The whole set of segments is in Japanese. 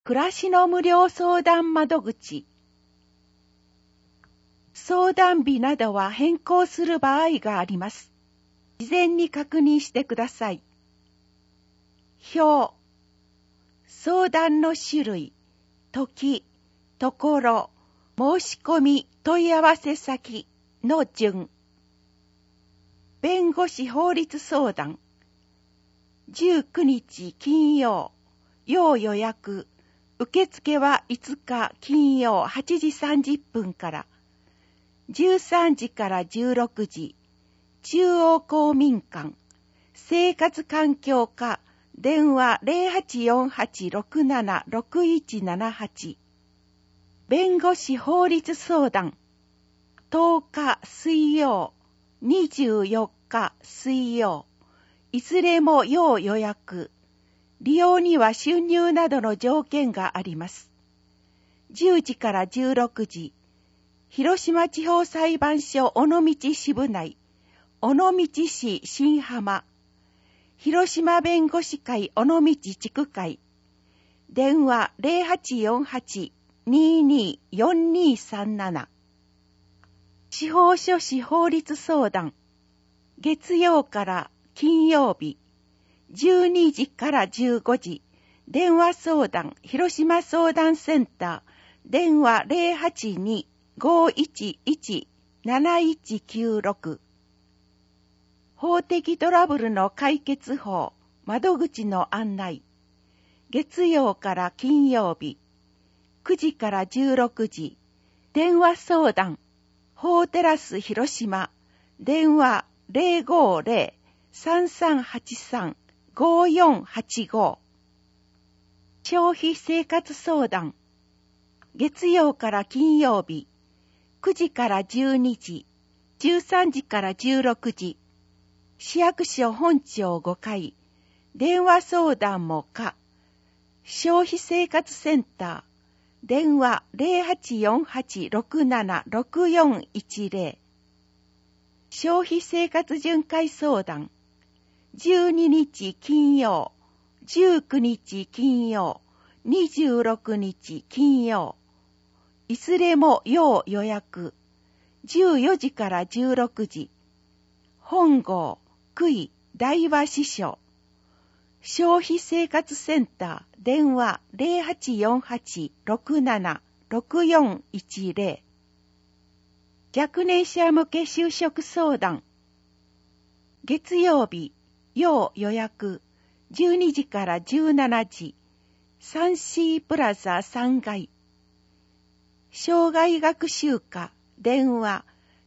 暮らしの無料相談窓口。相談日などは変更する場合があります。事前に確認してください。表、相談の種類、時、ところ、申し込み、問い合わせ先の順。弁護士法律相談。19日金曜、要予約。受付は5日金曜8時30分から。13時から16時。中央公民館。生活環境課。電話0848-676178。弁護士法律相談。10日水曜、24日水曜。いずれも要予約。利用には収入などの条件があります。10時から16時。広島地方裁判所尾道支部内。尾道市新浜。広島弁護士会尾道地区会。電話0848-224237。司法書士法律相談。月曜から金曜日。12時から15時。電話相談。広島相談センター。電話082-511-7196。法的トラブルの解決法。窓口の案内。月曜から金曜日。9時から16時。電話相談。法テラス広島。電話050-3383-5485。消費生活相談。月曜から金曜日。9時から12時。13時から16時。市役所本庁5階。電話相談も可。消費生活センター。電話0848-676410。消費生活巡回相談。12日金曜、19日金曜、26日金曜。いずれも要予約。14時から16時。本郷、久井、大和支所。消費生活センター。電話0848-676410。若年者向け就職相談。月曜日、要予約。12時から17時。3C プラザ3階。障害学習課。電話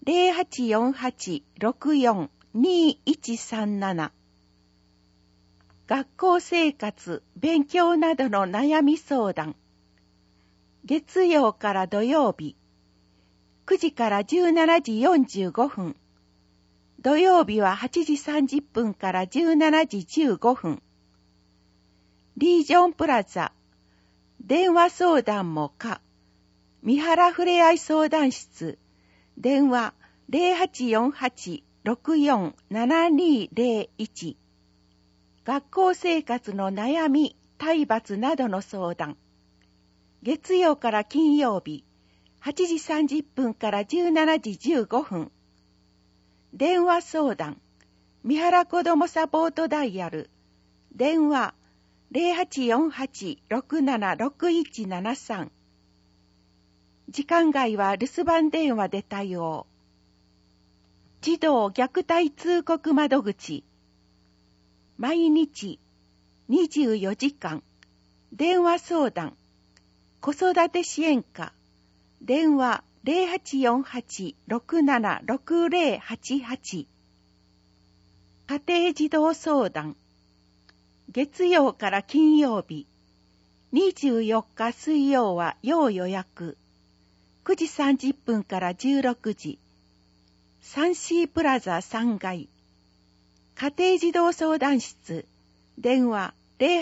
0848-642137。学校生活、勉強などの悩み相談。月曜から土曜日。9時から17時45分。土曜日は8時30分から17時15分。リージョンプラザ。電話相談も可。三原ふれあい相談室。電話0848-647201。学校生活の悩み、体罰などの相談。月曜から金曜日。8時30分から17時15分。電話相談。三原子どもサポートダイヤル。電話0848-676173。時間外は留守番電話で対応。児童虐待通告窓口。毎日24時間。電話相談。子育て支援課。電話0848-676088。家庭児童相談。月曜から金曜日。24日水曜は要予約。9時30分から16時。3C プラザ3階。家庭児童相談室。電話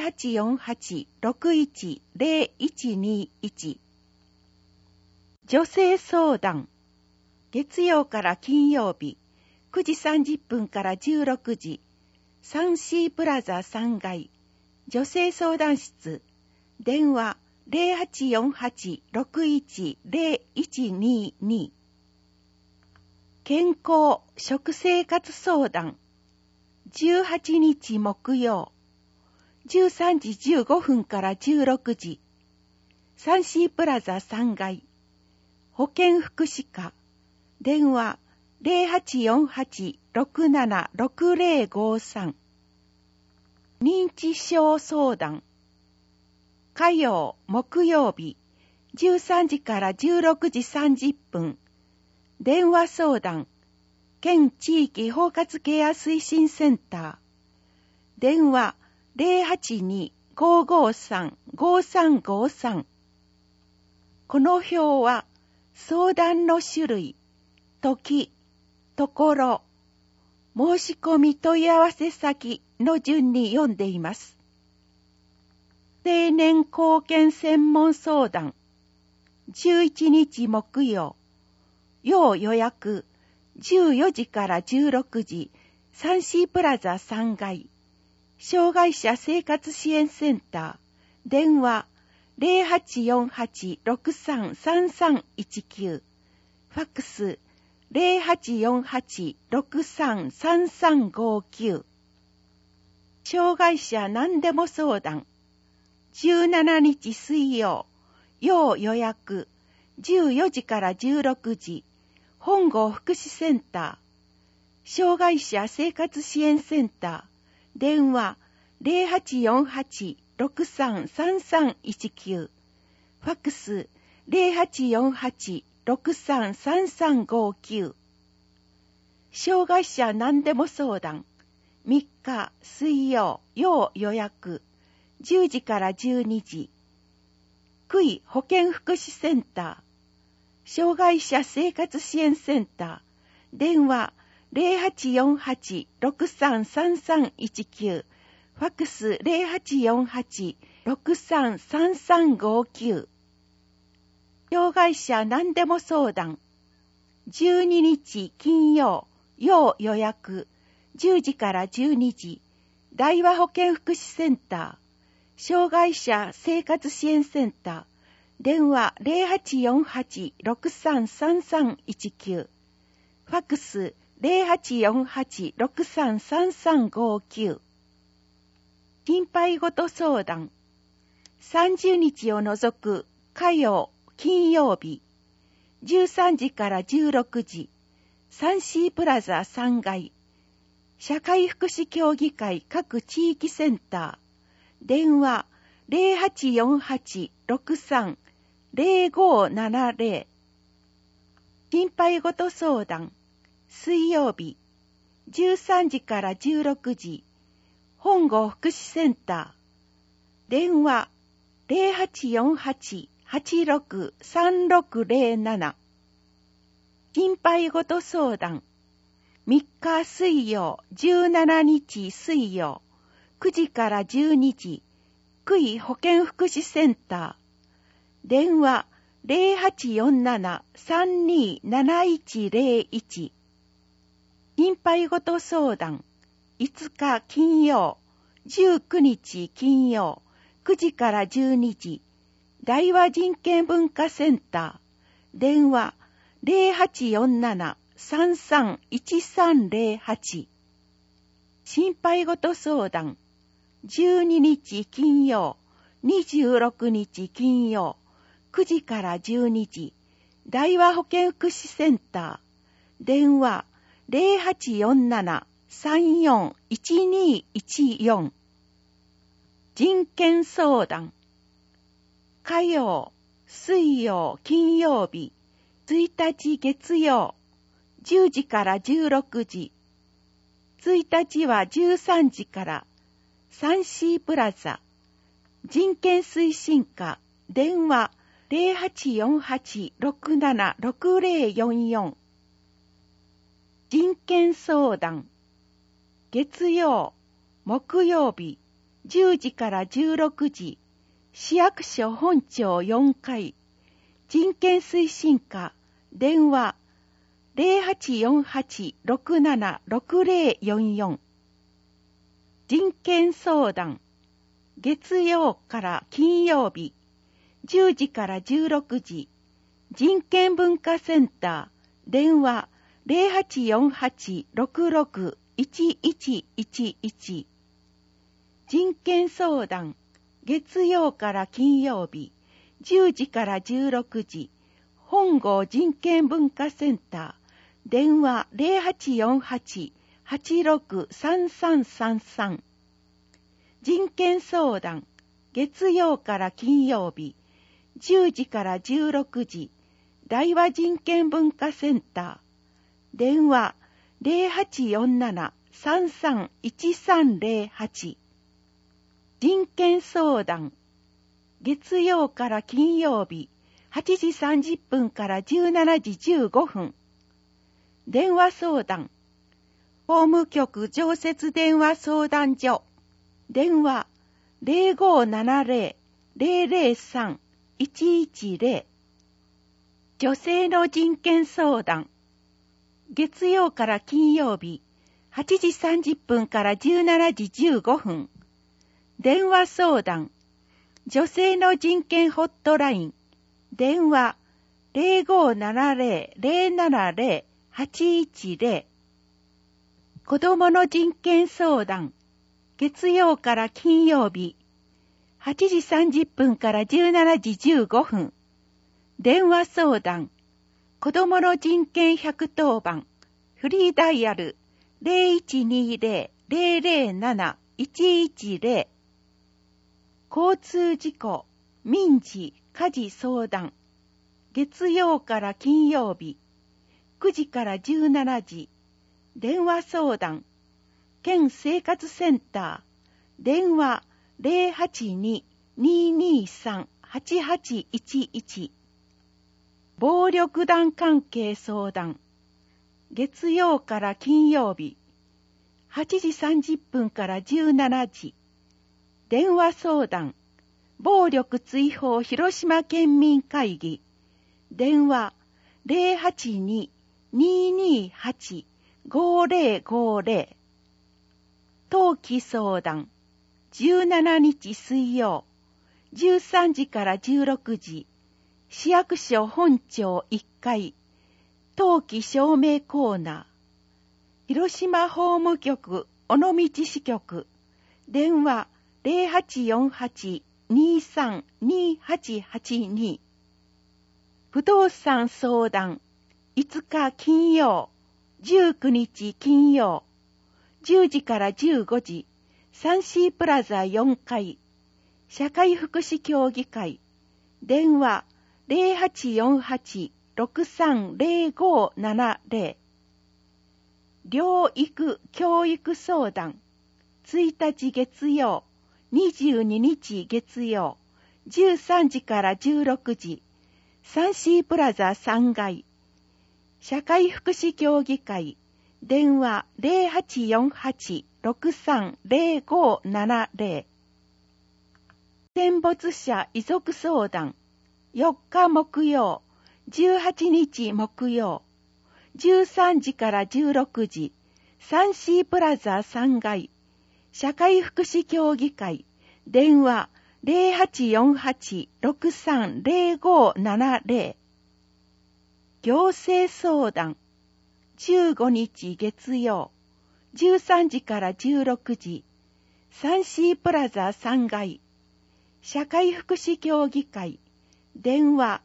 0848-610121。女性相談。月曜から金曜日。9時30分から16時。3C プラザ3階。女性相談室。電話 0848-610122。健康食生活相談18日木曜13時15分から16時サンシープラザ3階保健福祉課電話0848-676053認知症相談火曜木曜日13時から16時30分電話相談県地域包括ケア推進センター電話082-553-5353この表は相談の種類、時、ところ、申し込み問い合わせ先の順に読んでいます。青年貢献専門相談11日木曜要予約14時から16時サンシープラザ3階障害者生活支援センター電話0848-633319ファックス0848-633359障害者何でも相談17日水曜要予約14時から16時本郷福祉センター障害者生活支援センター電話0848-633319ファックス0848-633359障害者何でも相談3日水曜要予約10時から12時区医保健福祉センター障害者生活支援センター電話0848-633319ファックス0848-633359障害者何でも相談12日金曜要予約10時から12時大和保健福祉センター障害者生活支援センター電話0848-633319ファックス0848-633359心配事相談30日を除く火曜金曜日13時から16時サンシープラザ3階社会福祉協議会各地域センター電話0848-630570心配事相談水曜日13時から16時本郷福祉センター電話0848-863607心配事相談3日水曜17日水曜9時から12時区医保健福祉センター電話0847-327101心配事相談5日金曜19日金曜9時から12時大和人権文化センター電話0847-331308心配事相談12日金曜26日金曜9時から12時大和保健福祉センター電話0847-341214人権相談火曜水曜金曜日1日月曜10時から16時1日は13時からサンシープラザ人権推進課電話0848-676044人権相談月曜木曜日10時から16時市役所本庁4階人権推進課電話0848-676044人権相談月曜から金曜日 10時から16時、人権文化センター、電話 0848-66-1111。人権相談、月曜から金曜日、10時から16時、本郷人権文化センター、電話 0848-863333。人権相談、月曜から金曜日、10時から16時、大和人権文化センター、電話 0847-331308。人権相談、月曜から金曜日、8時30分から17時15分。電話相談、法務局常設電話相談所、電話 0570-003-110。女性の人権相談、月曜から金曜日、8時30分から17時15分。電話相談、女性の人権ホットライン、電話 0570-070-810。子どもの人権相談、月曜から金曜日、8時30分から17時15分。電話相談、子どもの人権110番、フリーダイヤル 0120-007-110。交通事故、民事、家事相談、月曜から金曜日、9時から17時。電話相談、県生活センター、電話 082-223-8811。暴力団関係相談、月曜から金曜日、8時30分から17時。電話相談、暴力追放広島県民会議、電話 082-228-5050。登記相談、17日水曜、13時から16時、市役所本庁1階、登記証明コーナー、広島法務局尾道支局、電話 0848-232882。不動産相談、5日金曜、19日金曜、10時から15時、サンシープラザ4階、社会福祉協議会、電話 0848-630570。療育教育相談、1日月曜、22日月曜、13時から16時、サンシープラザ3階、社会福祉協議会、電話 0848-630570。戦没者遺族相談、4日木曜、18日木曜、13時から16時、サンシープラザ3階、社会福祉協議会、電話 0848-630570。行政相談、15日月曜、13時から16時、サンシープラザ3階、社会福祉協議会、電話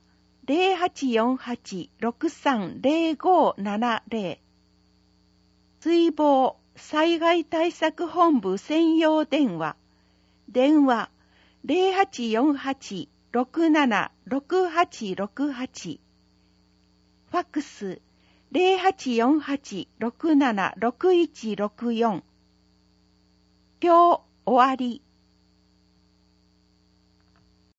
0848-630570。水防災害対策本部専用電話、電話 0848-676868。ファックス 0848-676164。今日終わり。